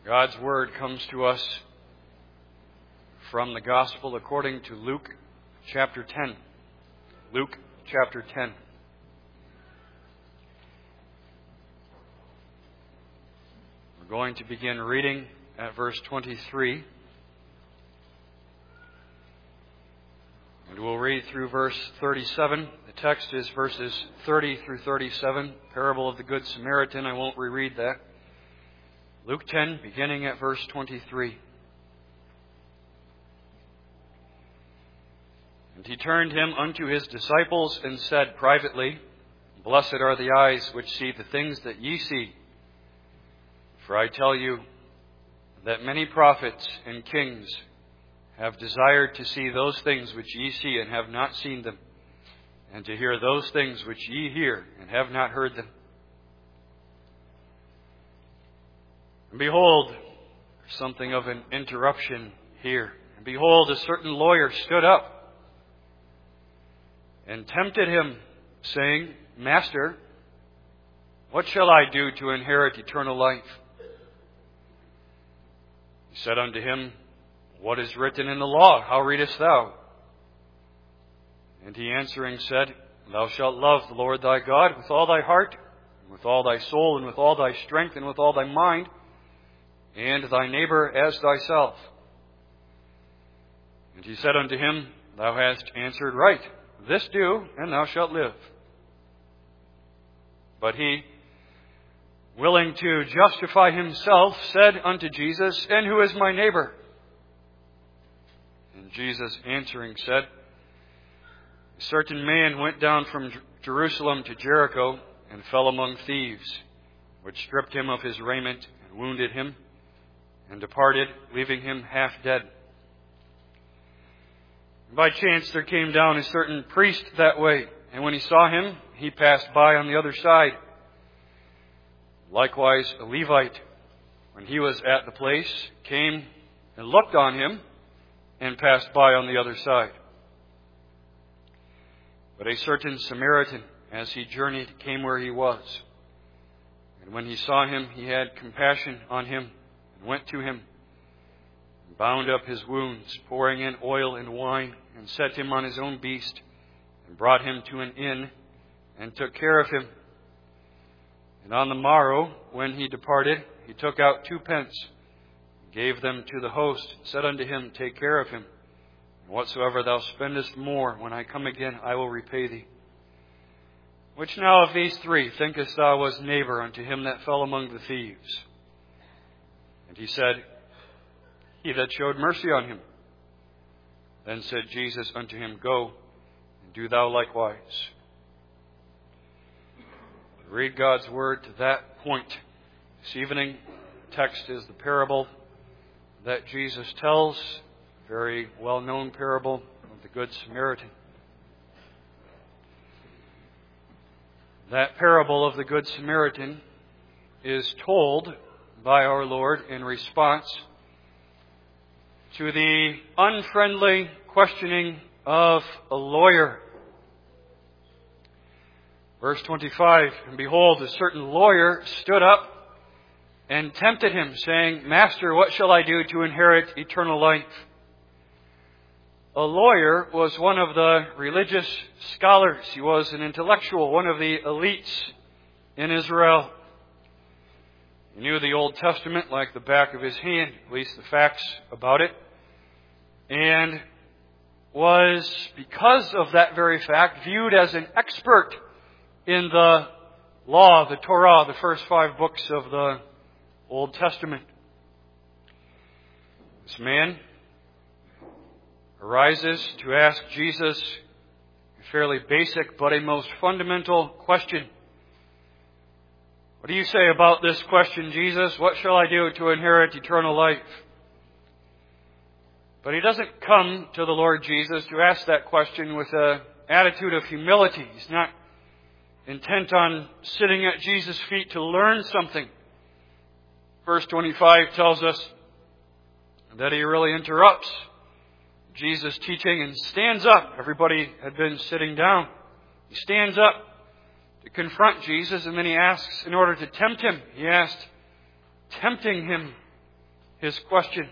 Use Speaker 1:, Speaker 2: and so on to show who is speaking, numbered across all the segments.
Speaker 1: God's Word comes to us from the Gospel according to Luke chapter 10. Luke chapter 10. We're going to begin reading at verse 23. And we'll read through verse 37. The text is verses 30 through 37, parable of the Good Samaritan. I won't reread that. Luke 10, beginning at verse 23. And he turned him unto his disciples and said privately, Blessed are the eyes which see the things that ye see. For I tell you that many prophets and kings have desired to see those things which ye see and have not seen them, and to hear those things which ye hear and have not heard them. And behold, something of an interruption here. And behold, a certain lawyer stood up and tempted him, saying, Master, what shall I do to inherit eternal life? He said unto him, What is written in the law? How readest thou? And he answering said, Thou shalt love the Lord thy God with all thy heart, and with all thy soul, and with all thy strength, and with all thy mind, and thy neighbor as thyself. And he said unto him, Thou hast answered right. This do, and thou shalt live. But he, willing to justify himself, said unto Jesus, And who is my neighbor? And Jesus answering said, A certain man went down from Jerusalem to Jericho, and fell among thieves, which stripped him of his raiment, and wounded him, and departed, leaving him half dead. And by chance there came down a certain priest that way, and when he saw him, he passed by on the other side. Likewise a Levite, when he was at the place, came and looked on him, and passed by on the other side. But a certain Samaritan, as he journeyed, came where he was. And when he saw him, he had compassion on him, and went to him, and bound up his wounds, pouring in oil and wine, and set him on his own beast, and brought him to an inn, and took care of him. And on the morrow, when he departed, he took out 2 pence, gave them to the host, said unto him, Take care of him, and whatsoever thou spendest more, when I come again, I will repay thee. Which now of these 3 thinkest thou was neighbor unto him that fell among the thieves? And he said, He that showed mercy on him. Then said Jesus unto him, Go, and do thou likewise. Read God's Word to that point. This evening, the text is the parable that Jesus tells, a very well-known parable of the Good Samaritan. That parable of the Good Samaritan is told by our Lord in response to the unfriendly questioning of a lawyer. Verse 25, And behold, a certain lawyer stood up and tempted him, saying, Master, what shall I do to inherit eternal life? A lawyer was one of the religious scholars. He was an intellectual, one of the elites in Israel. He knew the Old Testament like the back of his hand, at least the facts about it, and was, because of that very fact, viewed as an expert in the law, the Torah, the first 5 books of the Old Testament. This man arises to ask Jesus a fairly basic but a most fundamental question. What do you say about this question, Jesus? What shall I do to inherit eternal life? But he doesn't come to the Lord Jesus to ask that question with an attitude of humility. He's not intent on sitting at Jesus' feet to learn something. Verse 25 tells us that he really interrupts Jesus' teaching and stands up. Everybody had been sitting down. He stands up to confront Jesus, and then he asks, in order to tempt him, he asked, tempting him, his question.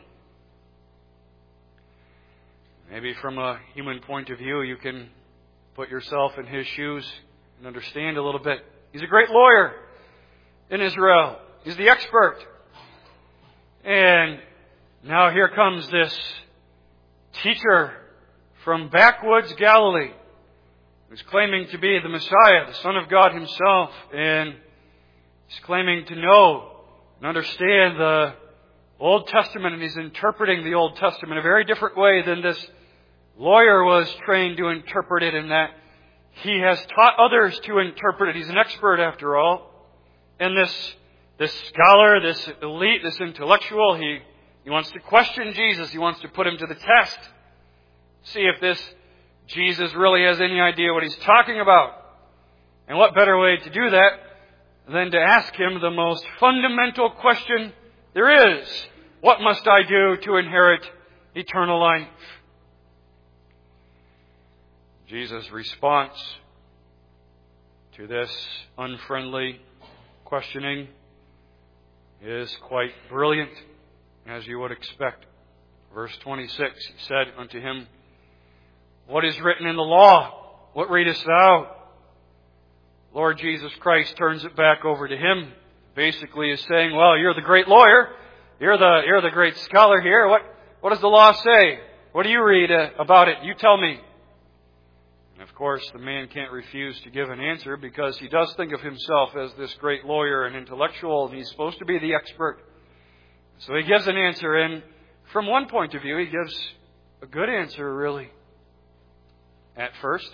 Speaker 1: Maybe from a human point of view, you can put yourself in his shoes and understand a little bit. He's a great lawyer in Israel. He's the expert. And now here comes this teacher from backwoods Galilee who's claiming to be the Messiah, the Son of God himself. And he's claiming to know and understand the Old Testament, and he's interpreting the Old Testament in a very different way than this lawyer was trained to interpret it, in that he has taught others to interpret it. He's an expert after all. And this scholar, this elite, this intellectual, he wants to question Jesus. He wants to put him to the test. See if this Jesus really has any idea what he's talking about. And what better way to do that than to ask him the most fundamental question there is. What must I do to inherit eternal life? Jesus' response to this unfriendly questioning is quite brilliant, as you would expect. Verse 26, he said unto him, What is written in the law? What readest thou? Lord Jesus Christ turns it back over to him. Basically is saying, well, you're the great lawyer. You're the great scholar here. What does the law say? What do you read about it? You tell me. And of course, the man can't refuse to give an answer, because he does think of himself as this great lawyer and intellectual, and he's supposed to be the expert. So he gives an answer, and from one point of view, he gives a good answer, really. At first,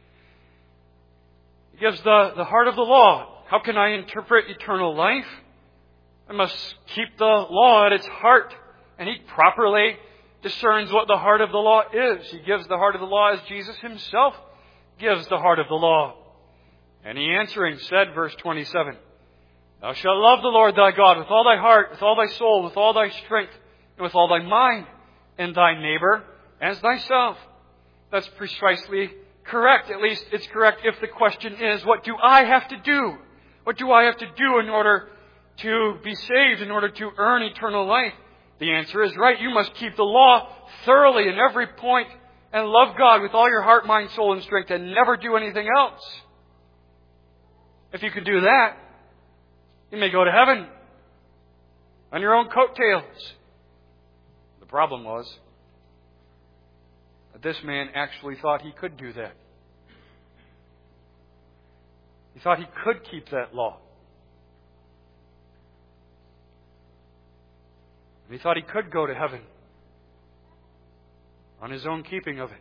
Speaker 1: he gives the heart of the law. How can I interpret eternal life? I must keep the law at its heart. And he properly discerns what the heart of the law is. He gives the heart of the law as Jesus himself gives the heart of the law. And he answering said, verse 27, Thou shalt love the Lord thy God with all thy heart, with all thy soul, with all thy strength, and with all thy mind, and thy neighbor as thyself. That's precisely correct. At least it's correct if the question is, what do I have to do? What do I have to do in order to be saved, in order to earn eternal life? The answer is right. You must keep the law thoroughly in every point and love God with all your heart, mind, soul, and strength, and never do anything else. If you can do that, you may go to heaven on your own coattails. The problem was that this man actually thought he could do that. He thought he could keep that law. And he thought he could go to heaven on his own keeping of it.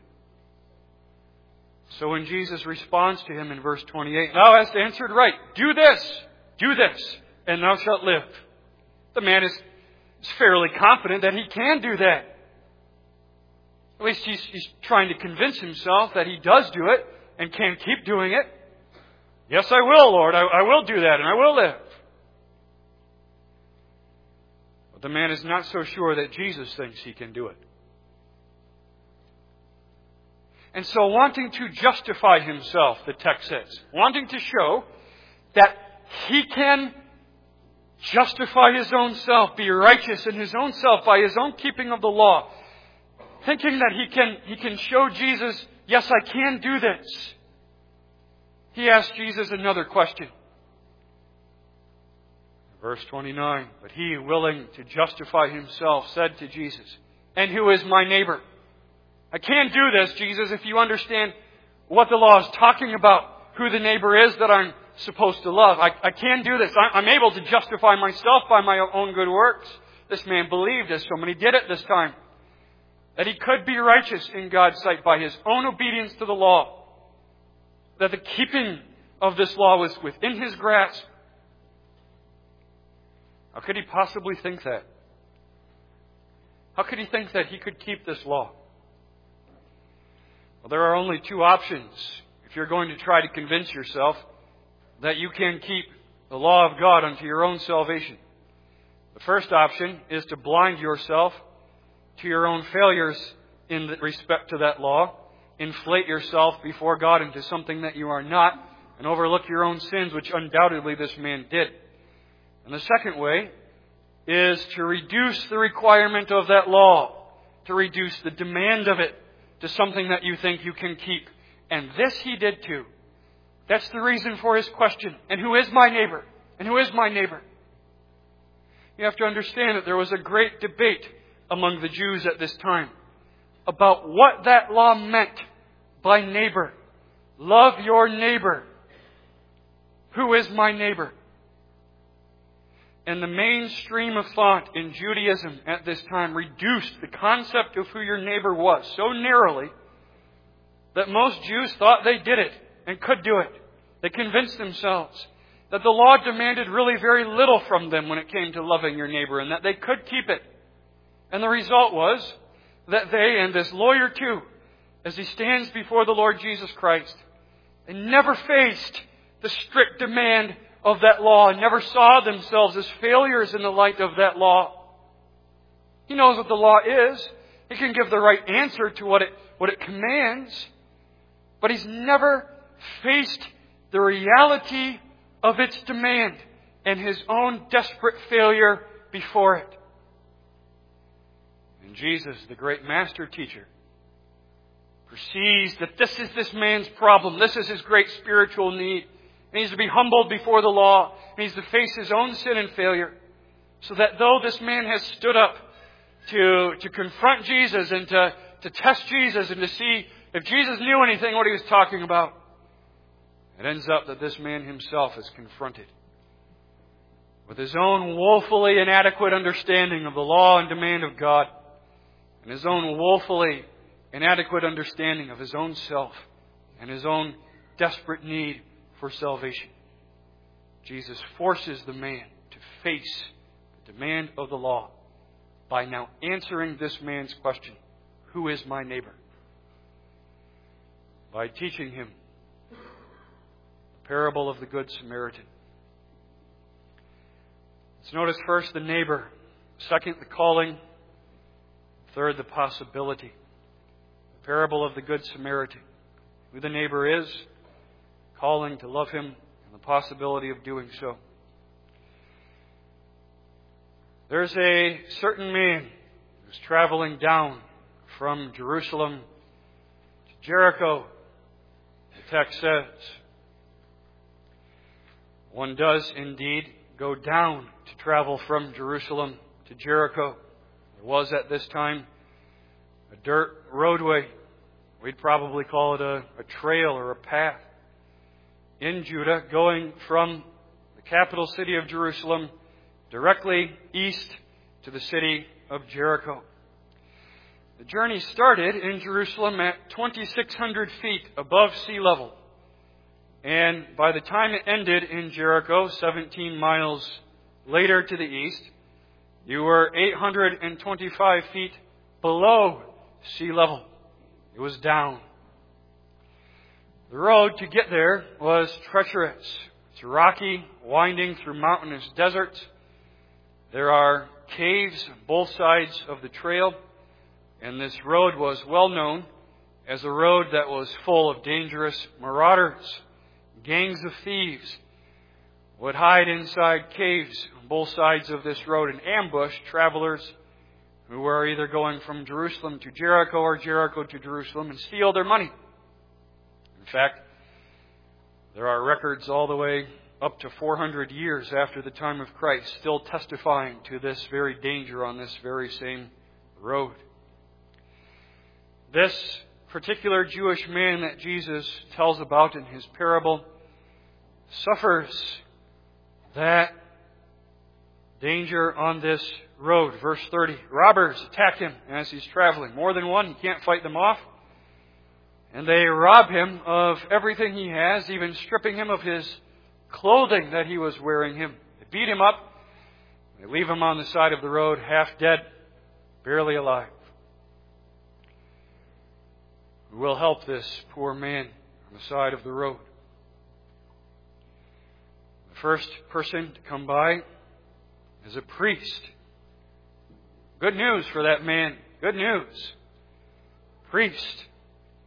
Speaker 1: So when Jesus responds to him in verse 28, Thou hast answered right. Do this, and thou shalt live. The man is fairly confident that he can do that. At least he's trying to convince himself that he does do it and can keep doing it. Yes, I will, Lord. I will do that, and I will live. But the man is not so sure that Jesus thinks he can do it. And so wanting to justify himself, the text says, wanting to show that he can justify his own self, be righteous in his own self by his own keeping of the law, thinking that he can show Jesus, yes, I can do this. He asked Jesus another question. Verse 29, But he, willing to justify himself, said to Jesus, And who is my neighbor? I can't do this, Jesus, if you understand what the law is talking about, who the neighbor is that I'm supposed to love. I can do this. I'm able to justify myself by my own good works. This man believed, as so many did at this time, that he could be righteous in God's sight by his own obedience to the law. That the keeping of this law was within his grasp. How could he possibly think that? How could he think that he could keep this law? Well, there are only two options if you're going to try to convince yourself that you can keep the law of God unto your own salvation. The first option is to blind yourself to your own failures in respect to that law, inflate yourself before God into something that you are not, and overlook your own sins, which undoubtedly this man did. And the second way is to reduce the requirement of that law, to reduce the demand of it to something that you think you can keep. And this He did too. That's the reason for His question. And who is my neighbor? And who is my neighbor? You have to understand that there was a great debate among the Jews at this time about what that law meant by neighbor. Love your neighbor. Who is my neighbor? And the mainstream of thought in Judaism at this time reduced the concept of who your neighbor was so narrowly that most Jews thought they did it and could do it. They convinced themselves that the law demanded really very little from them when it came to loving your neighbor and that they could keep it. And the result was that they, and this lawyer too, as he stands before the Lord Jesus Christ, they never faced the strict demand of that law and never saw themselves as failures in the light of that law. He knows what the law is. He can give the right answer to what it commands. But he's never faced the reality of its demand and his own desperate failure before it. And Jesus, the great master teacher, perceives that this is this man's problem. This is his great spiritual need. He needs to be humbled before the law. He needs to face his own sin and failure. So that though this man has stood up to confront Jesus and to test Jesus and to see if Jesus knew anything what he was talking about, it ends up that this man himself is confronted with his own woefully inadequate understanding of the law and demand of God, and his own woefully inadequate understanding of his own self and his own desperate need for salvation. Jesus forces the man to face the demand of the law by now answering this man's question, who is my neighbor? By teaching him the parable of the Good Samaritan. Let's notice first the neighbor, second the calling, third the possibility. The parable of the Good Samaritan. Who the neighbor is, calling to love him, and the possibility of doing so. There's a certain man who's traveling down from Jerusalem to Jericho. The text says, one does indeed go down to travel from Jerusalem to Jericho. There was at this time a dirt roadway. We'd probably call it a trail or a path in Judah, going from the capital city of Jerusalem directly east to the city of Jericho. The journey started in Jerusalem at 2,600 feet above sea level. And by the time it ended in Jericho, 17 miles later to the east, you were 825 feet below sea level. It was down. The road to get there was treacherous. It's rocky, winding through mountainous deserts. There are caves on both sides of the trail. And this road was well known as a road that was full of dangerous marauders. Gangs of thieves would hide inside caves on both sides of this road and ambush travelers who were either going from Jerusalem to Jericho or Jericho to Jerusalem and steal their money. In fact, there are records all the way up to 400 years after the time of Christ still testifying to this very danger on this very same road. This particular Jewish man that Jesus tells about in his parable suffers that danger on this road. Verse 30, robbers attack him as he's traveling. More than one, he can't fight them off. And they rob him of everything he has, even stripping him of his clothing that he was wearing him. They beat him up. They leave him on the side of the road, half dead, barely alive. Who will help this poor man on the side of the road? The first person to come by is a priest. Good news for that man. Good news. Priest.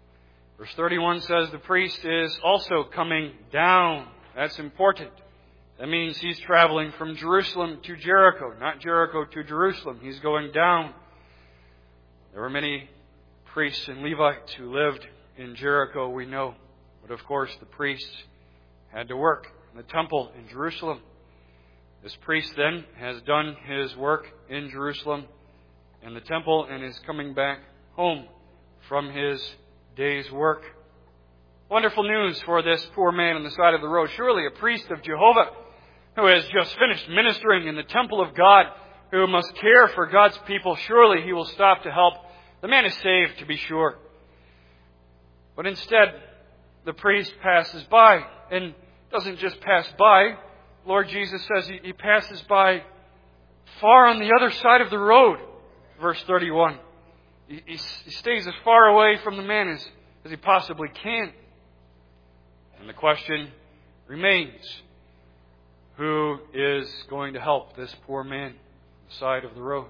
Speaker 1: Verse 31 says the priest is also coming down. That's important. That means he's traveling from Jerusalem to Jericho, not Jericho to Jerusalem. He's going down. There were many priests and Levites who lived in Jericho, we know. But of course, the priests had to work in the temple in Jerusalem. This priest then has done his work in Jerusalem in the temple and is coming back home from his day's work. Wonderful news for this poor man on the side of the road. Surely a priest of Jehovah who has just finished ministering in the temple of God, who must care for God's people. Surely he will stop to help. The man is saved, to be sure. But instead, the priest passes by, and doesn't just pass by. Lord Jesus says he passes by far on the other side of the road. Verse 31. He stays as far away from the man as he possibly can. And the question remains, who is going to help this poor man on the side of the road?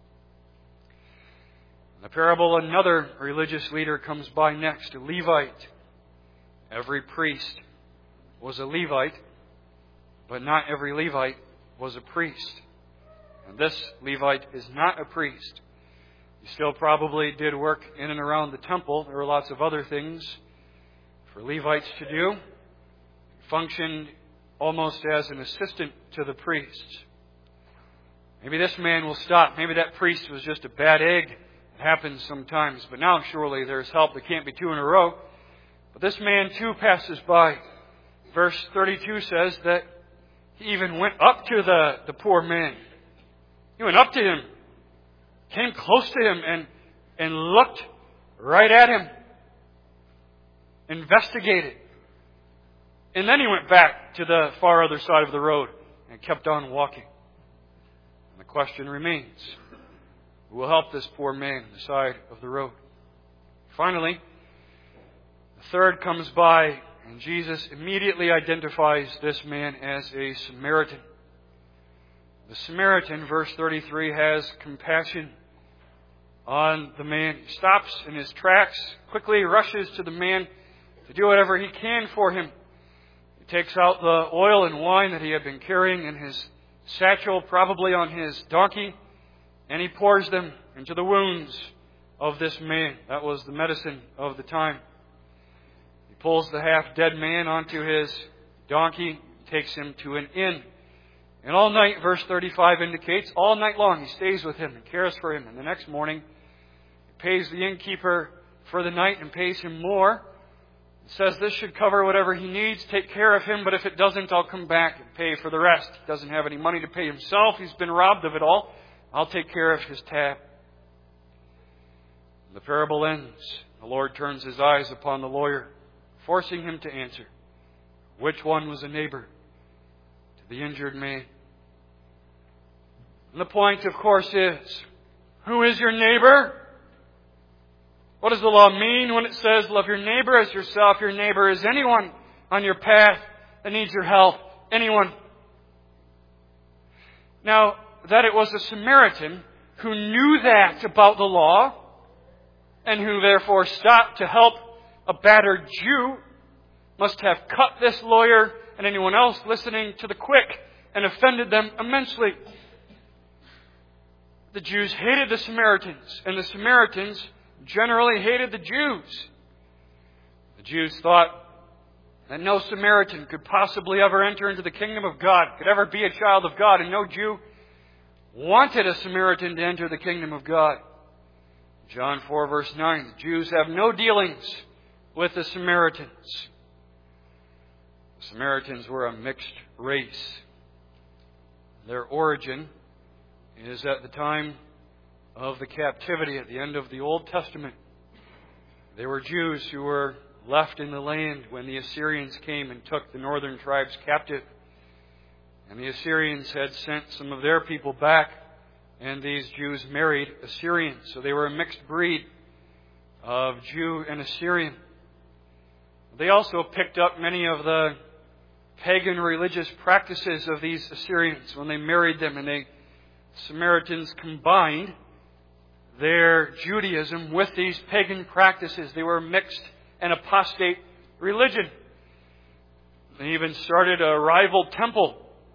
Speaker 1: In the parable, another religious leader comes by next, a Levite. Every priest was a Levite, but not every Levite was a priest. And this Levite is not a priest. He still probably did work in and around the temple. There were lots of other things for Levites to do. He functioned almost as an assistant to the priests. Maybe this man will stop. Maybe that priest was just a bad egg. It happens sometimes. But now surely there's help. There can't be two in a row. But this man too passes by. Verse 32 says that he even went up to the poor man. He went up to him, came close to him, and looked right at him. Investigated. And then he went back to the far other side of the road and kept on walking. And the question remains, who will help this poor man on the side of the road? Finally, the third comes by, and Jesus immediately identifies this man as a Samaritan. The Samaritan, verse 33, has compassion on the man. He stops in his tracks, quickly rushes to the man to do whatever he can for him. He takes out the oil and wine that he had been carrying in his satchel, probably on his donkey, and he pours them into the wounds of this man. That was the medicine of the time. He pulls the half-dead man onto his donkey, takes him to an inn. And all night, verse 35 indicates, all night long he stays with him and cares for him. And the next morning, he pays the innkeeper for the night and pays him more. It says this should cover whatever he needs, take care of him, but if it doesn't, I'll come back and pay for the rest. He doesn't have any money to pay himself. He's been robbed of it all. I'll take care of his tab. The parable ends. The Lord turns his eyes upon the lawyer, forcing him to answer. Which one was a neighbor to the injured man? And the point, of course, is, who is your neighbor? What does the law mean when it says, love your neighbor as yourself? Your neighbor is anyone on your path that needs your help. Anyone. Now, that it was a Samaritan who knew that about the law, and who therefore stopped to help a battered Jew, must have cut this lawyer and anyone else listening to the quick and offended them immensely. The Jews hated the Samaritans, and the Samaritans generally hated the Jews. The Jews thought that no Samaritan could possibly ever enter into the kingdom of God, could ever be a child of God, and no Jew wanted a Samaritan to enter the kingdom of God. John 4 verse 9, the Jews have no dealings with the Samaritans. The Samaritans were a mixed race. Their origin is at the time of the captivity at the end of the Old Testament. They were Jews who were left in the land when the Assyrians came and took the northern tribes captive. And the Assyrians had sent some of their people back, and these Jews married Assyrians. So they were a mixed breed of Jew and Assyrian. They also picked up many of the pagan religious practices of these Assyrians when they married them, and the Samaritans combined their Judaism with these pagan practices. They were a mixed and apostate religion. They even started a rival temple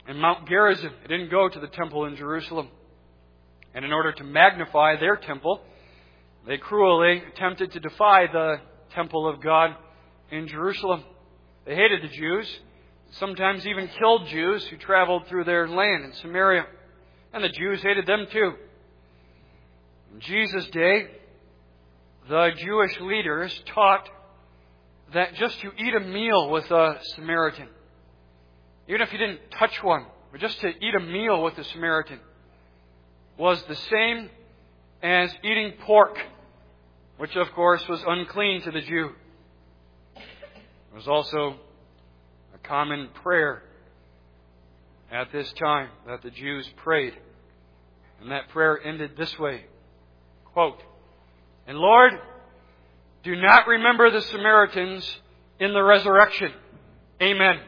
Speaker 1: and Mount Gerizim. They didn't go to the temple in Jerusalem. And in order to magnify their temple, they cruelly attempted to defy the temple of God in Jerusalem. They hated the Jews, sometimes even killed Jews who traveled through their land in Samaria. And the Jews hated them too. In Jesus' day, the Jewish leaders taught that just to eat a meal with a Samaritan, even if you didn't touch one, but just to eat a meal with a Samaritan, was the same as eating pork, which of course was unclean to the Jew. It was also a common prayer at this time that the Jews prayed. And that prayer ended this way, quote, "And Lord, do not remember the Samaritans in the resurrection. Amen."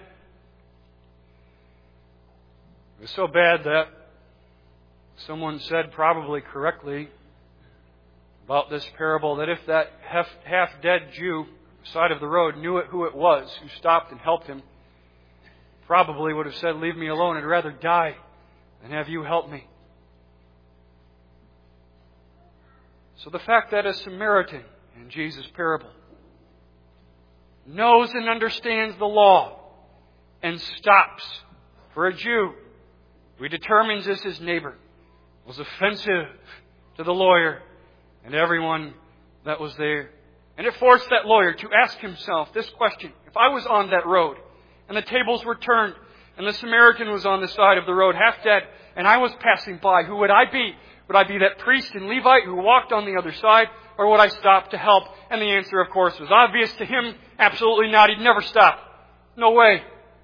Speaker 1: It was so bad that someone said, probably correctly, about this parable that if that half-dead Jew side of the road knew who it was who stopped and helped him, probably would have said, "Leave me alone. I'd rather die than have you help me." So the fact that a Samaritan in Jesus' parable knows and understands the law and stops for a Jew who he determines is his neighbor was offensive to the lawyer and everyone that was there. And it forced that lawyer to ask himself this question: if I was on that road and the tables were turned and the Samaritan was on the side of the road half dead and I was passing by, who would I be? Would I be that priest and Levite who walked on the other side, or would I stop to help? And the answer, of course, was obvious to him. Absolutely not. He'd never stop. No way.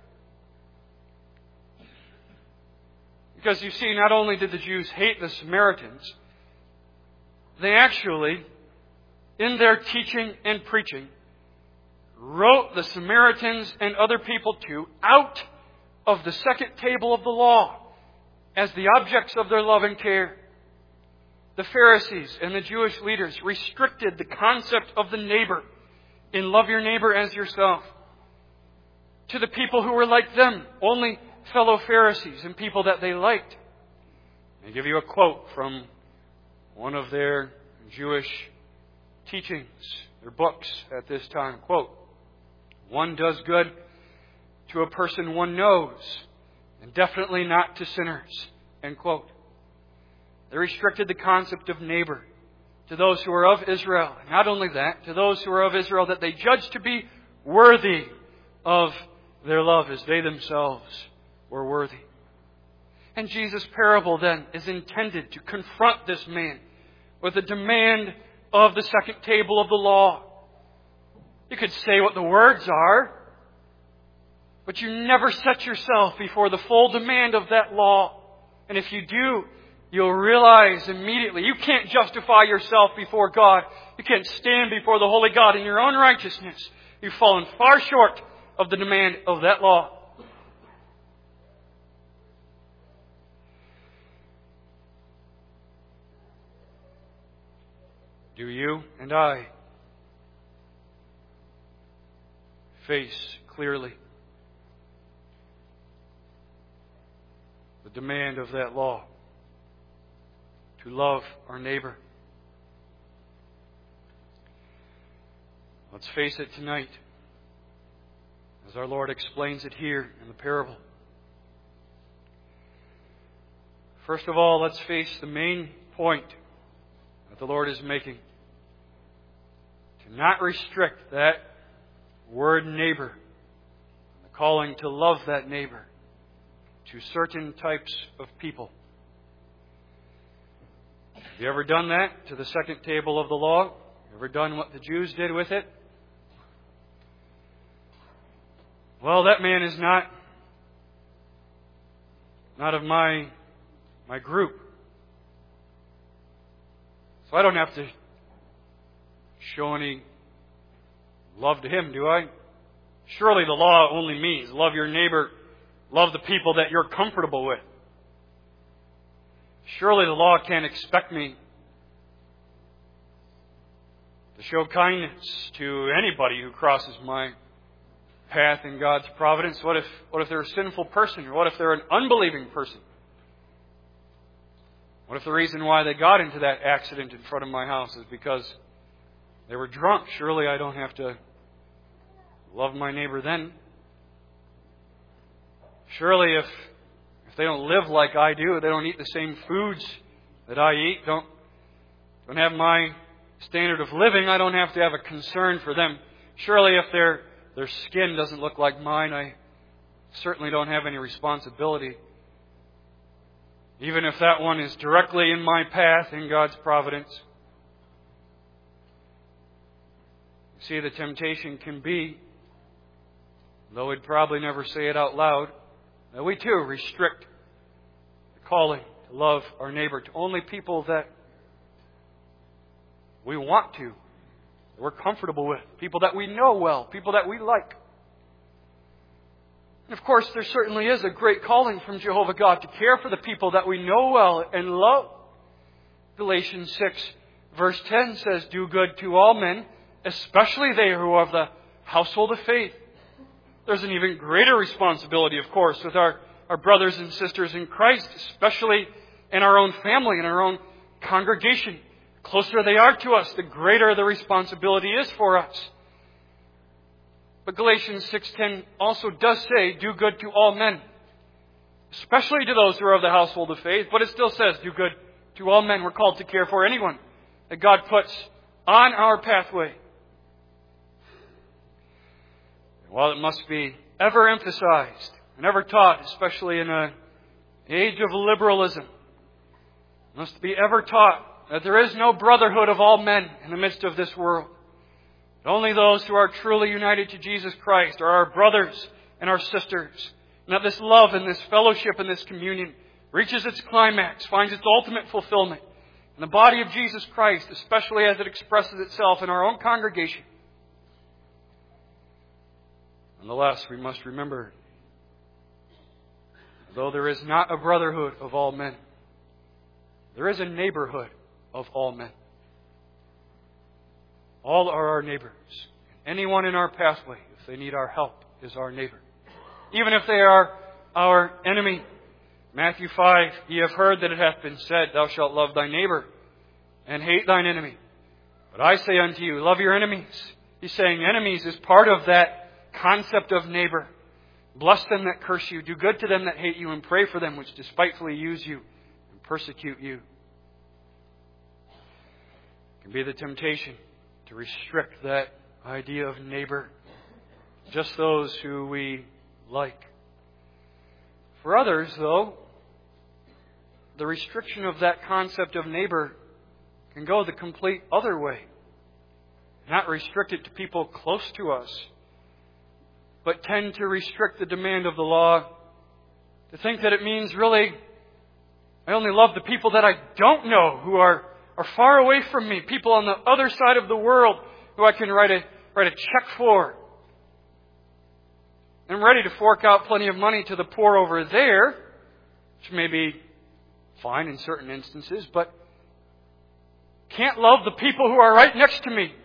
Speaker 1: Because you see, not only did the Jews hate the Samaritans, they actually, in their teaching and preaching, wrote the Samaritans and other people too out of the second table of the law as the objects of their love and care. The Pharisees and the Jewish leaders restricted the concept of the neighbor in love your neighbor as yourself to the people who were like them, only fellow Pharisees and people that they liked. I give you a quote from one of their Jewish teachings, their books at this time. Quote, "One does good to a person one knows, and definitely not to sinners." End quote. They restricted the concept of neighbor to those who are of Israel. Not only that, to those who are of Israel that they judged to be worthy of their love as they themselves were worthy. And Jesus' parable then is intended to confront this man with the demand of the second table of the law. You could say what the words are, but you never set yourself before the full demand of that law. And if you do, you'll realize immediately you can't justify yourself before God. You can't stand before the holy God in your own righteousness. You've fallen far short of the demand of that law. Do you and I face clearly the demand of that law to love our neighbor? Let's face it tonight, as our Lord explains it here in the parable. First of all, let's face the main point that the Lord is making. To not restrict that word neighbor, the calling to love that neighbor, to certain types of people. Have you ever done that to the second table of the law? Ever done what the Jews did with it? Well, that man is not of my group. So I don't have to show any love to him, do I? Surely the law only means love your neighbor, love the people that you're comfortable with. Surely the law can't expect me to show kindness to anybody who crosses my path in God's providence? What if they're a sinful person? Or what if they're an unbelieving person? What if the reason why they got into that accident in front of my house is because they were drunk? Surely I don't have to love my neighbor then. Surely if they don't live like I do, they don't eat the same foods that I eat, don't have my standard of living, I don't have to have a concern for them. Surely if their skin doesn't look like mine, I certainly don't have any responsibility. Even if that one is directly in my path in God's providence. You see, the temptation can be, though we'd probably never say it out loud, that we too restrict the calling to love our neighbor to only people that we want to, that we're comfortable with, people that we know well, people that we like. And of course, there certainly is a great calling from Jehovah God to care for the people that we know well and love. Galatians 6 verse 10 says, "Do good to all men, especially they who are of the household of faith." There's an even greater responsibility, of course, with our brothers and sisters in Christ, especially in our own family, in our own congregation. The closer they are to us, the greater the responsibility is for us. But Galatians 6:10 also does say, "Do good to all men," especially to those who are of the household of faith. But it still says, "Do good to all men." We're called to care for anyone that God puts on our pathway. While it must be ever emphasized and ever taught, especially in an age of liberalism, it must be ever taught that there is no brotherhood of all men in the midst of this world. Only those who are truly united to Jesus Christ are our brothers and our sisters. And that this love and this fellowship and this communion reaches its climax, finds its ultimate fulfillment in the body of Jesus Christ, especially as it expresses itself in our own congregation. Nonetheless, we must remember, though there is not a brotherhood of all men, there is a neighborhood of all men. All are our neighbors. Anyone in our pathway, if they need our help, is our neighbor. Even if they are our enemy. Matthew 5, "Ye have heard that it hath been said, Thou shalt love thy neighbor and hate thine enemy. But I say unto you, love your enemies." He's saying enemies is part of that concept of neighbor. "Bless them that curse you. Do good to them that hate you, and pray for them which despitefully use you and persecute you." It can be the temptation to restrict that idea of neighbor. Just those who we like. For others, though, the restriction of that concept of neighbor can go the complete other way. Not restrict it to people close to us, but tend to restrict the demand of the law to think that it means really, I only love the people that I don't know, who are far away from me, people on the other side of the world who I can write a check for. I'm ready to fork out plenty of money to the poor over there, which may be fine in certain instances, but can't love the people who are right next to me,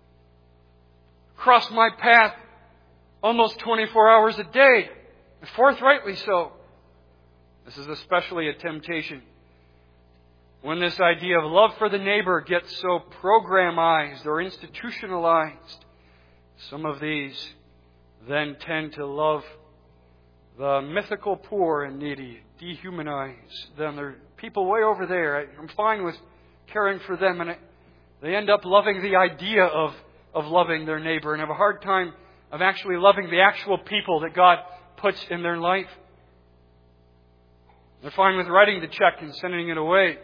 Speaker 1: cross my path almost 24 hours a day, and forthrightly so. This is especially a temptation when this idea of love for the neighbor gets so programized or institutionalized. Some of these then tend to love the mythical poor and needy, dehumanize them. They're people way over there. I'm fine with caring for them, and they end up loving the idea of loving their neighbor and have a hard time of actually loving the actual people that God puts in their life. They're fine with writing the check and sending it away.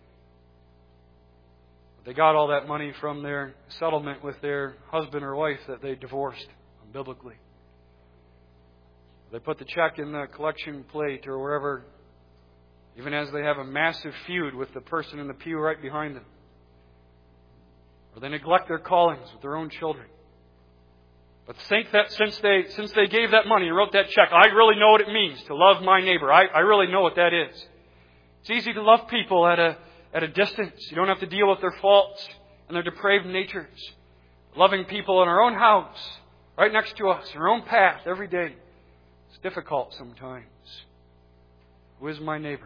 Speaker 1: They got all that money from their settlement with their husband or wife that they divorced biblically. They put the check in the collection plate or wherever, even as they have a massive feud with the person in the pew right behind them. Or they neglect their callings with their own children. But think that since they gave that money and wrote that check, I really know what it means to love my neighbor. I really know what that is. It's easy to love people at a distance. You don't have to deal with their faults and their depraved natures. Loving people in our own house, right next to us, our own path every day. It's difficult sometimes. Who is my neighbor?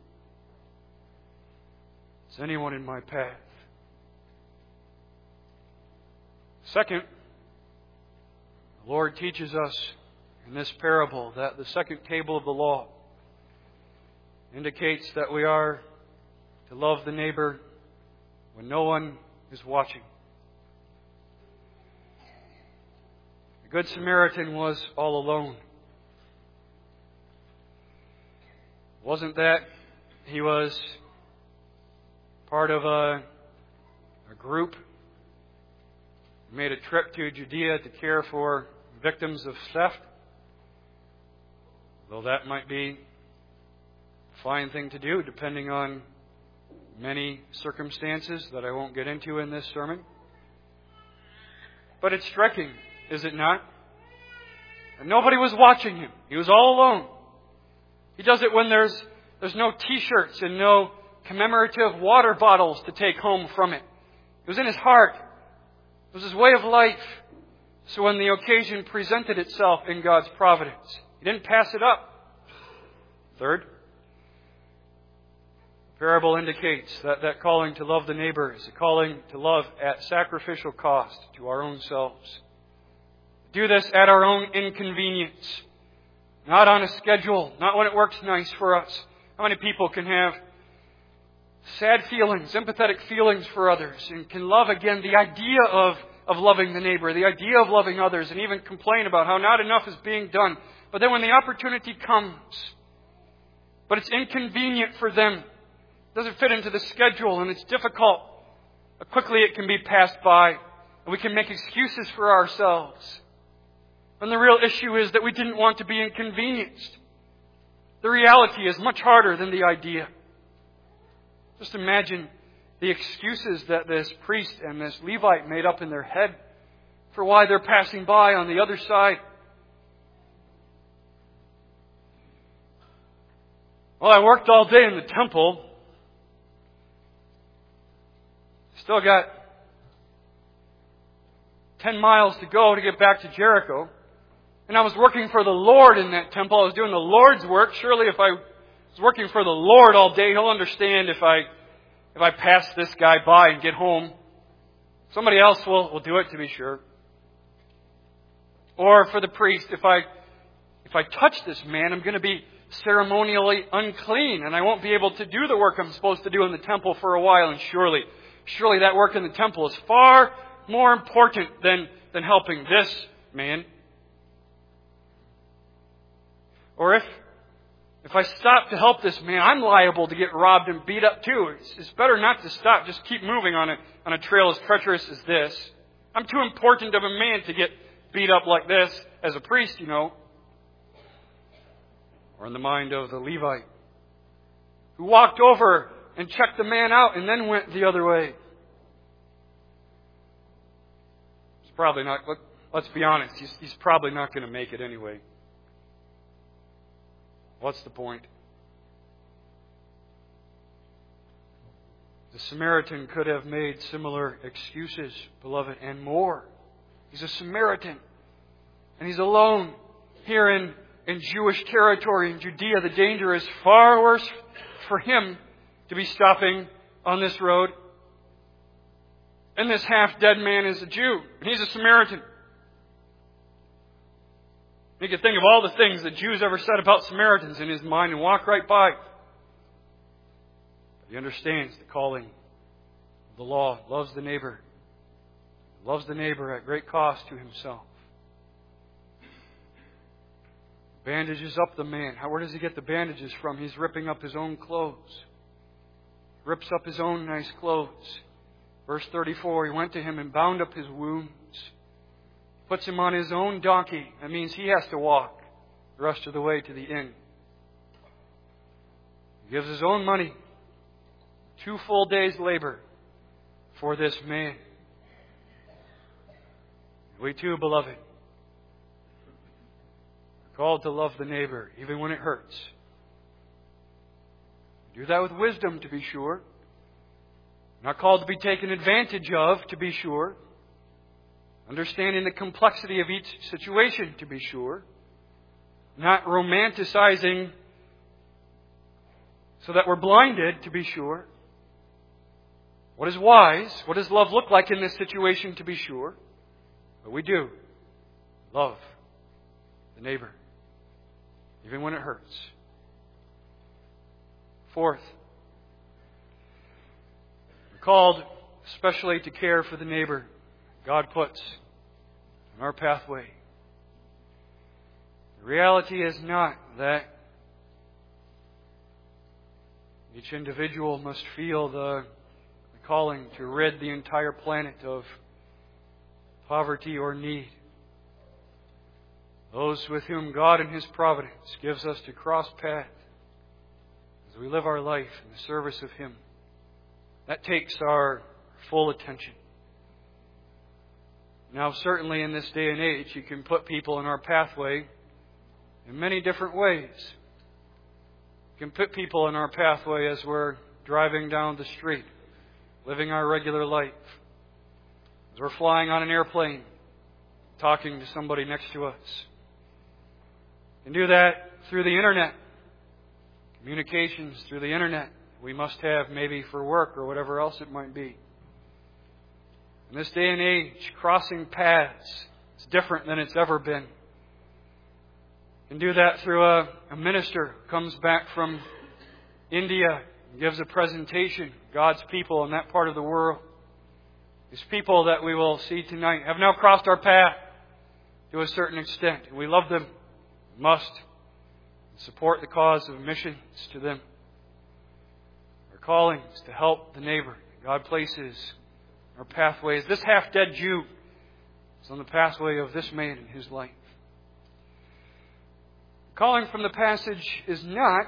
Speaker 1: Is anyone in my path? Second, the Lord teaches us in this parable that the second table of the law indicates that we are to love the neighbor when no one is watching. The Good Samaritan was all alone. It wasn't that he was part of a group who made a trip to Judea to care for victims of theft, though that might be a fine thing to do depending on many circumstances that I won't get into in this sermon. But it's striking, is it not? And nobody was watching him. He was all alone. He does it when there's no T-shirts and no commemorative water bottles to take home from it. It was in his heart. It was his way of life. So when the occasion presented itself in God's providence, he didn't pass it up. Third, the parable indicates that calling to love the neighbor is a calling to love at sacrificial cost to our own selves. Do this at our own inconvenience, not on a schedule, not when it works nice for us. How many people can have sad feelings, empathetic feelings for others, and can love again the idea of loving the neighbor, the idea of loving others, and even complain about how not enough is being done. But then when the opportunity comes, but it's inconvenient for them, it doesn't fit into the schedule, and it's difficult, quickly it can be passed by, and we can make excuses for ourselves. And the real issue is that we didn't want to be inconvenienced. The reality is much harder than the idea. Just imagine the excuses that this priest and this Levite made up in their head for why they're passing by on the other side. Well, I worked all day in the temple. Still got 10 miles to go to get back to Jericho. And I was working for the Lord in that temple. I was doing the Lord's work. Surely if I was working for the Lord all day, He'll understand if I pass this guy by and get home. Somebody else will do it, to be sure. Or for the priest, if I touch this man, I'm going to be ceremonially unclean, and I won't be able to do the work I'm supposed to do in the temple for a while. And surely that work in the temple is far more important than helping this man. Or if I stop to help this man, I'm liable to get robbed and beat up too. It's better not to stop. Just keep moving on a trail as treacherous as this. I'm too important of a man to get beat up like this as a priest, you know. Or in the mind of the Levite, who walked over and checked the man out and then went the other way. It's probably not, let's be honest, he's probably not going to make it anyway. What's the point? The Samaritan could have made similar excuses, beloved, and more. He's a Samaritan. And he's alone here in Jewish territory in Judea. The danger is far worse for him to be stopping on this road. And this half-dead man is a Jew. And he's a Samaritan. He could think of all the things that Jews ever said about Samaritans in his mind and walk right by. But he understands the calling of the law, loves the neighbor at great cost to himself. Bandages up the man. Where does he get the bandages from? He's ripping up his own clothes. Rips up his own nice clothes. Verse 34, he went to him and bound up his wounds. Puts him on his own donkey. That means he has to walk the rest of the way to the inn. He gives his own money. 2 full days' labor for this man. We too, beloved, are called to love the neighbor, even when it hurts. Do that with wisdom, to be sure. Not called to be taken advantage of, to be sure. Understanding the complexity of each situation, to be sure. Not romanticizing so that we're blinded, to be sure. What is wise? What does love look like in this situation, to be sure? But we do love the neighbor, even when it hurts. Fourth, we're called especially to care for the neighbor God puts in our pathway. The reality is not that each individual must feel the calling to rid the entire planet of poverty or need. Those with whom God in His providence gives us to cross paths as we live our life in the service of Him, that takes our full attention. Now, certainly in this day and age, you can put people in our pathway in many different ways. You can put people in our pathway as we're driving down the street, living our regular life, as we're flying on an airplane, talking to somebody next to us. You can do that through the Internet. Communications through the Internet we must have maybe for work or whatever else it might be. In this day and age, crossing paths is different than it's ever been. You can do that through a minister who comes back from India and gives a presentation. God's people in that part of the world. These people that we will see tonight have now crossed our path to a certain extent. And we love them. We must support the cause of missions to them. Our calling is to help the neighbor God places in our pathways. This half-dead Jew is on the pathway of this man in his life. The calling from the passage is not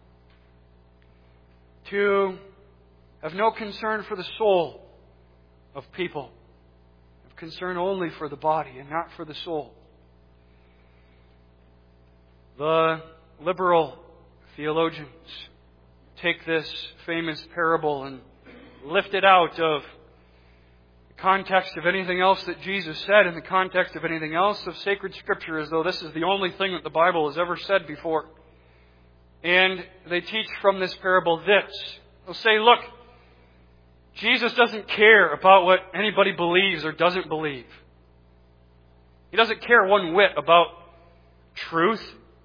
Speaker 1: to have no concern for the soul of people. Have concern only for the body and not for the soul. The liberal theologians take this famous parable and lift it out of the context of anything else that Jesus said, in the context of anything else of sacred Scripture, as though this is the only thing that the Bible has ever said before. And they teach from this parable this. They'll say, look, Jesus doesn't care about what anybody believes or doesn't believe. He doesn't care one whit about truth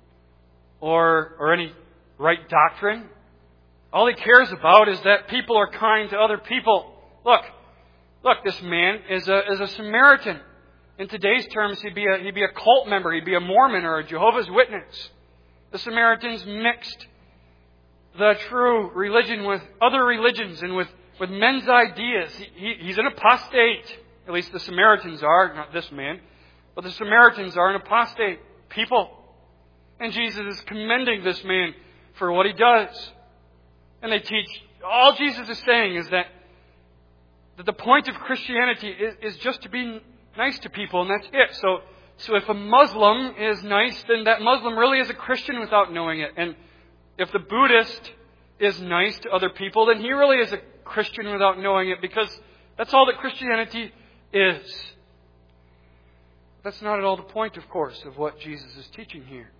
Speaker 1: or any right doctrine. All He cares about is that people are kind to other people. Look, this man is a Samaritan. In today's terms, he'd be a cult member. He'd be a Mormon or a Jehovah's Witness. The Samaritans mixed the true religion with other religions and with men's ideas. He's an apostate. At least the Samaritans are, not this man. But the Samaritans are an apostate people. And Jesus is commending this man for what he does. And they teach, all Jesus is saying is that the point of Christianity is just to be nice to people, and that's it. So if a Muslim is nice, then that Muslim really is a Christian without knowing it. And if the Buddhist is nice to other people, then he really is a Christian without knowing it, because that's all that Christianity is. That's not at all the point, of course, of what Jesus is teaching here.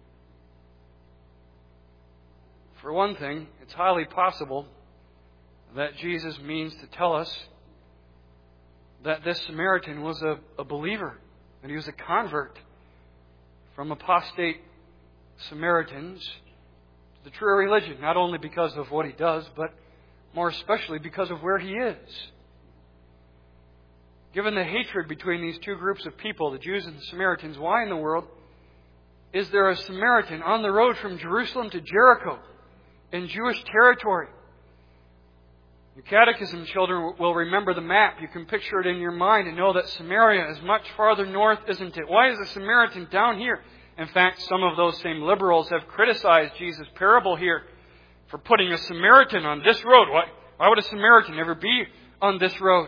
Speaker 1: For one thing, it's highly possible that Jesus means to tell us that this Samaritan was a believer, and he was a convert from apostate Samaritans to the true religion, not only because of what he does, but more especially because of where he is. Given the hatred between these two groups of people, the Jews and the Samaritans, why in the world is there a Samaritan on the road from Jerusalem to Jericho in Jewish territory? Your catechism children will remember the map. You can picture it in your mind and know that Samaria is much farther north, isn't it? Why is the Samaritan down here? In fact, some of those same liberals have criticized Jesus' parable here for putting a Samaritan on this road. Why would a Samaritan ever be on this road?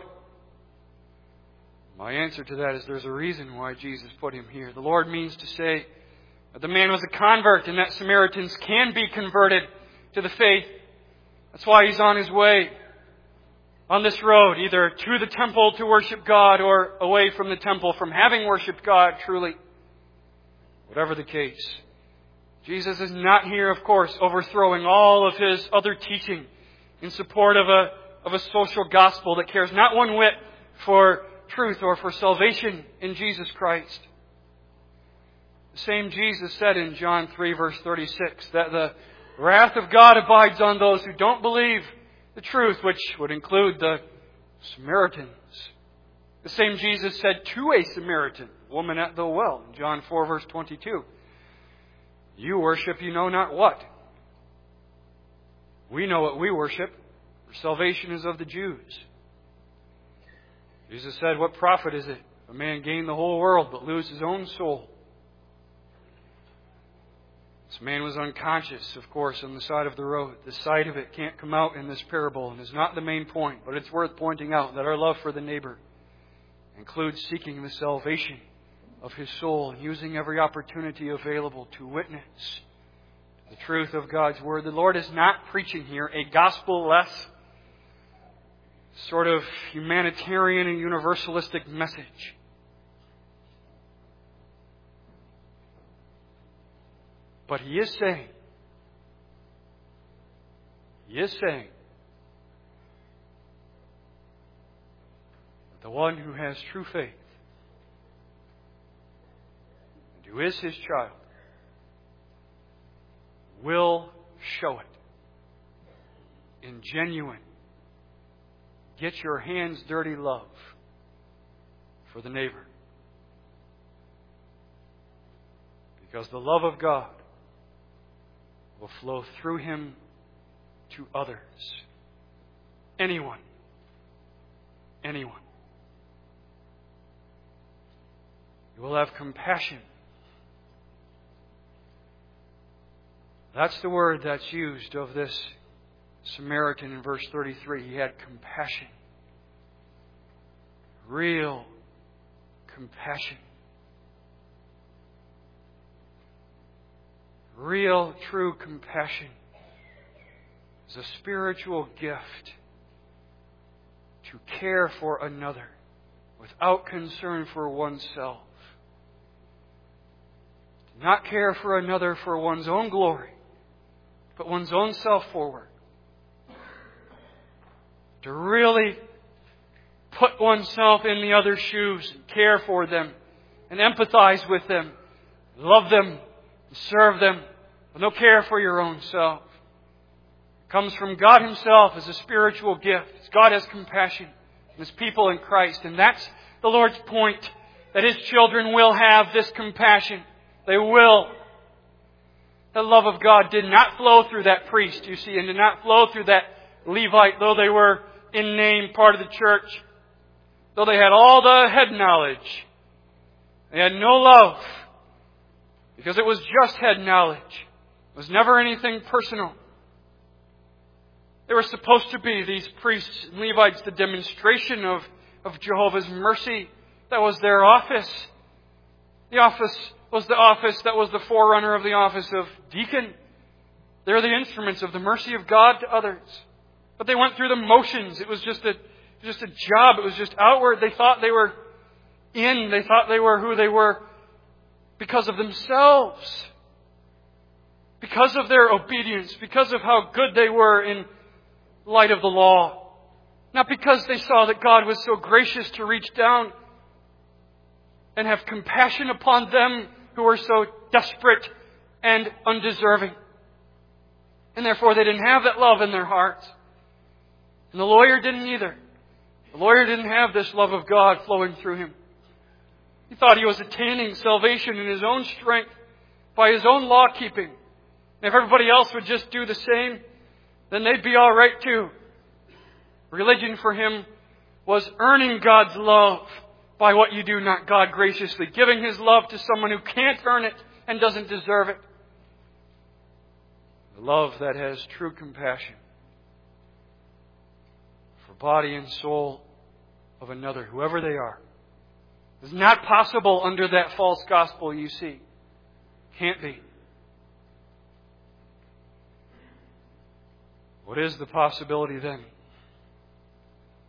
Speaker 1: My answer to that is there's a reason why Jesus put him here. The Lord means to say that the man was a convert and that Samaritans can be converted to the faith. That's why he's on his way. on this road, either to the temple to worship God or away from the temple from having worshipped God truly. Whatever the case, Jesus is not here, of course, overthrowing all of His other teaching in support of a social gospel that cares not one whit for truth or for salvation in Jesus Christ. The same Jesus said in John 3 verse 36 that the wrath of God abides on those who don't believe the truth, which would include the Samaritans. The same Jesus said to a Samaritan woman at the well in John 4 verse 22, "You worship you know not what. We know what we worship, for salvation is of the Jews." Jesus said, "What profit is it if a man gain the whole world but lose his own soul?" This man was unconscious, of course, on the side of the road. The sight of it can't come out in this parable and is not the main point, but it's worth pointing out that our love for the neighbor includes seeking the salvation of his soul and using every opportunity available to witness the truth of God's Word. The Lord is not preaching here a gospel-less, sort of humanitarian and universalistic message. But He is saying that the one who has true faith and who is His child will show it in genuine, get your hands dirty love for the neighbor. Because the love of God will flow through him to others. Anyone. You will have compassion. That's the word that's used of this Samaritan in verse 33. He had compassion. Real compassion. Real, true compassion is a spiritual gift to care for another without concern for oneself. To not care for another for one's own glory, but one's own self forward. To really put oneself in the other's shoes and care for them and empathize with them, love them, and serve them with no care for your own self. It comes from God Himself as a spiritual gift. God has compassion on His people in Christ. And that's the Lord's point, that His children will have this compassion. They will. The love of God did not flow through that priest, you see, and did not flow through that Levite, though they were in name part of the church. Though they had all the head knowledge, they had no love. Because it was just head knowledge. It was never anything personal. They were supposed to be, these priests and Levites, the demonstration of Jehovah's mercy. That was their office. The office was the office that was the forerunner of the office of deacon. They're the instruments of the mercy of God to others. But they went through the motions. It was just a job. It was just outward. They thought they were in. They thought they were who they were because of themselves. Because of their obedience. Because of how good they were in light of the law. Not because they saw that God was so gracious to reach down and have compassion upon them who were so desperate and undeserving. And therefore they didn't have that love in their hearts. And the lawyer didn't either. The lawyer didn't have this love of God flowing through him. He thought he was attaining salvation in his own strength by his own law keeping. And if everybody else would just do the same, then they'd be all right too. Religion for him was earning God's love by what you do, not God graciously giving His love to someone who can't earn it and doesn't deserve it. The love that has true compassion for body and soul of another, whoever they are, is not possible under that false gospel you see. Can't be. What is the possibility then?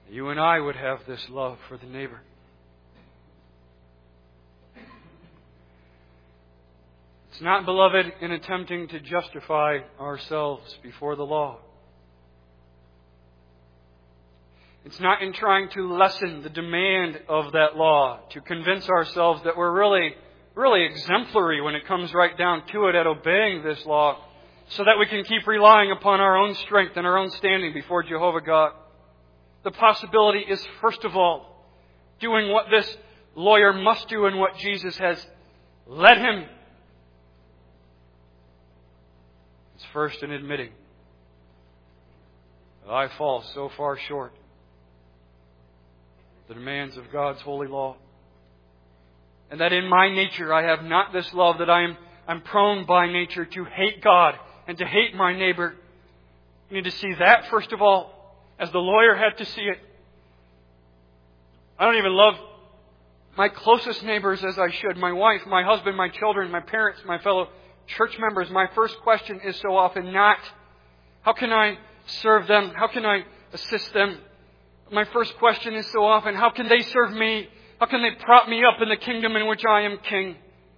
Speaker 1: You and I would have this love for the neighbor. It's not, beloved, in attempting to justify ourselves before the law. It's not in trying to lessen the demand of that law, to convince ourselves that we're really exemplary when it comes right down to it at obeying this law, so that we can keep relying upon our own strength and our own standing before Jehovah God. The possibility is, first of all, doing what this lawyer must do and what Jesus has led him. It's first in admitting that I fall so far short of the demands of God's holy law, and that in my nature I have not this love, that I'm prone by nature to hate God and to hate my neighbor. I need to see that, first of all, as the lawyer had to see it. I don't even love my closest neighbors as I should. My wife, my husband, my children, my parents, my fellow church members. My first question is so often not, how can I serve them? How can I assist them? My first question is so often, how can they serve me? How can they prop me up in the kingdom in which I am king?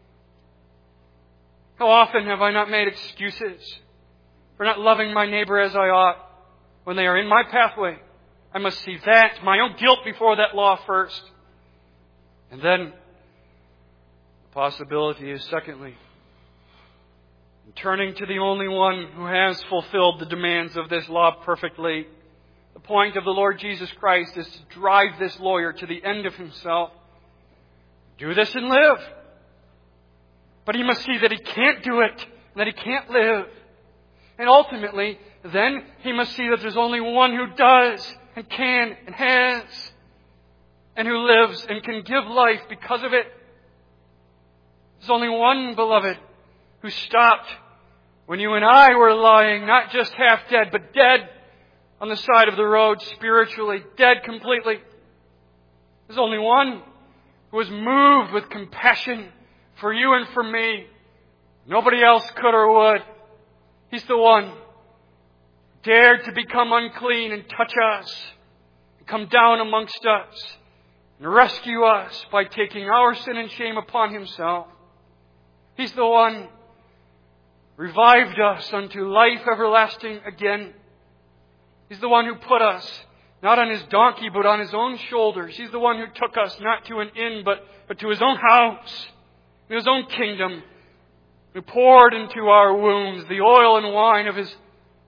Speaker 1: How often have I not made excuses for not loving my neighbor as I ought when they are in my pathway? I must see that, my own guilt before that law first. And then the possibility is, secondly, turning to the only one who has fulfilled the demands of this law perfectly. The point of the Lord Jesus Christ is to drive this lawyer to the end of himself. Do this and live. But he must see that he can't do it, and that he can't live. And ultimately, then he must see that there's only one who does, and can, and has, and who lives, and can give life because of it. There's only one, beloved, who stopped when you and I were lying, not just half dead, but dead on the side of the road, spiritually, dead completely. There's only one who was moved with compassion for you and for me. Nobody else could or would. He's the one who dared to become unclean and touch us, and come down amongst us, and rescue us by taking our sin and shame upon Himself. He's the one who revived us unto life everlasting again. He's the one who put us not on His donkey, but on His own shoulders. He's the one who took us not to an inn, but to His own house, in His own kingdom, who poured into our wounds the oil and wine of His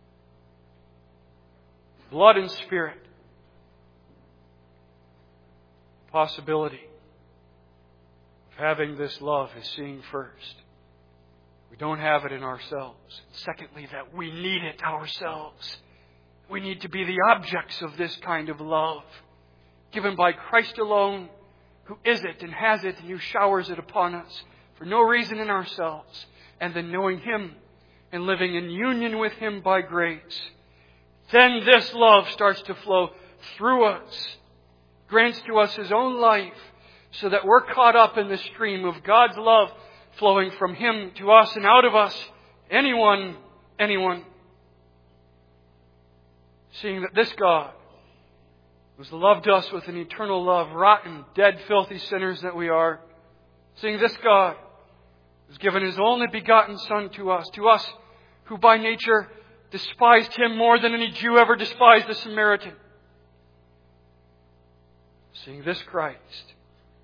Speaker 1: blood and Spirit. The possibility of having this love is seeing first, we don't have it in ourselves. Secondly, that we need it ourselves. We need to be the objects of this kind of love, given by Christ alone, who is it and has it and who showers it upon us for no reason in ourselves. And then knowing Him and living in union with Him by grace. Then this love starts to flow through us, grants to us His own life, so that we're caught up in the stream of God's love flowing from Him to us and out of us. Anyone. Seeing that this God, who's loved us with an eternal love, rotten, dead, filthy sinners that we are, seeing this God who's given His only begotten Son to us who by nature despised Him more than any Jew ever despised the Samaritan. Seeing this Christ,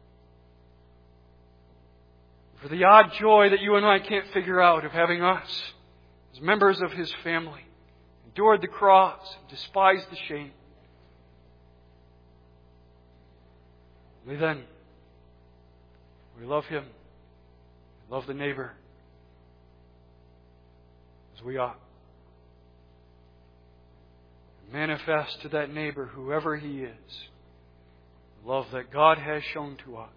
Speaker 1: for the odd joy that you and I can't figure out of having us as members of His family, endured the cross, despised the shame. We love Him, love the neighbor as we ought. Manifest to that neighbor, whoever he is, the love that God has shown to us.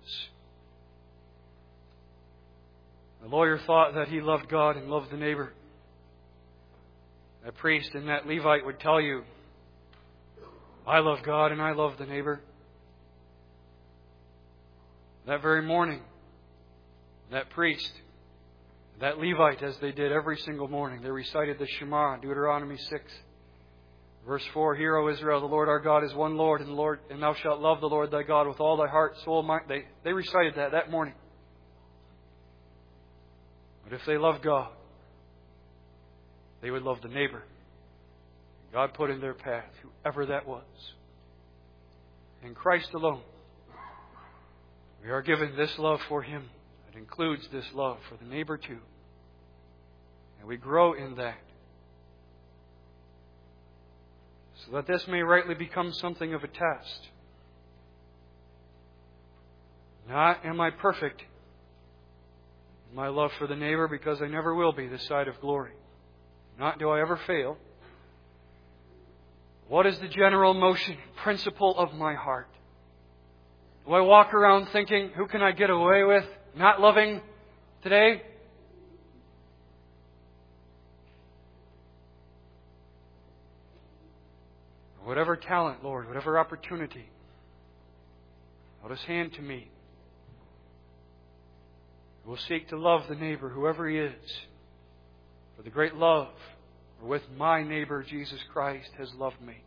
Speaker 1: The lawyer thought that he loved God and loved the neighbor. That priest and that Levite would tell you, I love God and I love the neighbor. That very morning, that priest, that Levite, as they did every single morning, they recited the Shema, Deuteronomy 6. Verse 4, Hear, O Israel, the Lord our God is one Lord, and thou shalt love the Lord thy God with all thy heart, soul, mind. They recited that morning. But if they love God, they would love the neighbor God put in their path, whoever that was. In Christ alone, we are given this love for Him. It includes this love for the neighbor too. And we grow in that, so that this may rightly become something of a test. Not am I perfect in my love for the neighbor, because I never will be this side of glory. Not do I ever fail. What is the general motion, principle of my heart? Do I walk around thinking, who can I get away with not loving today? Whatever talent, Lord, whatever opportunity, let us hand to me. We'll seek to love the neighbor, whoever he is, for the great love wherewith my neighbor, Jesus Christ, has loved me.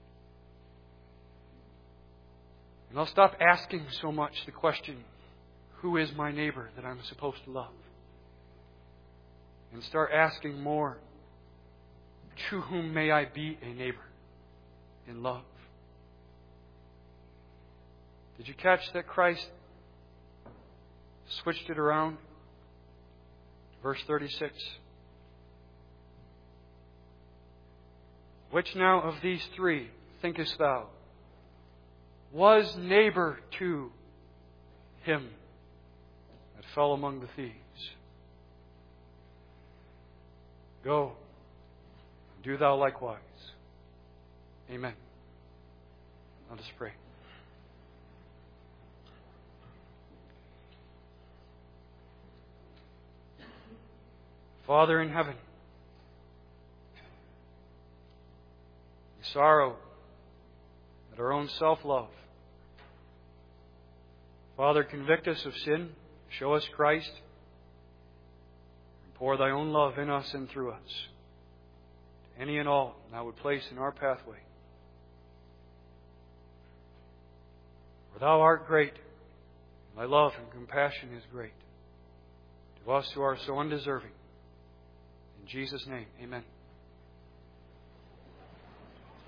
Speaker 1: And I'll stop asking so much the question, who is my neighbor that I'm supposed to love? And start asking more, to whom may I be a neighbor in love? Did you catch that Christ switched it around? Verse 36. Which now of these three, thinkest thou, was neighbor to him that fell among the thieves? Go, do thou likewise. Amen. Let us pray. Father in heaven, we sorrow at our own self-love. Father, convict us of sin, show us Christ, and pour Thy own love in us and through us, to any and all Thou would place in our pathway. For Thou art great, and Thy love and compassion is great to us who are so undeserving. In Jesus' name, amen.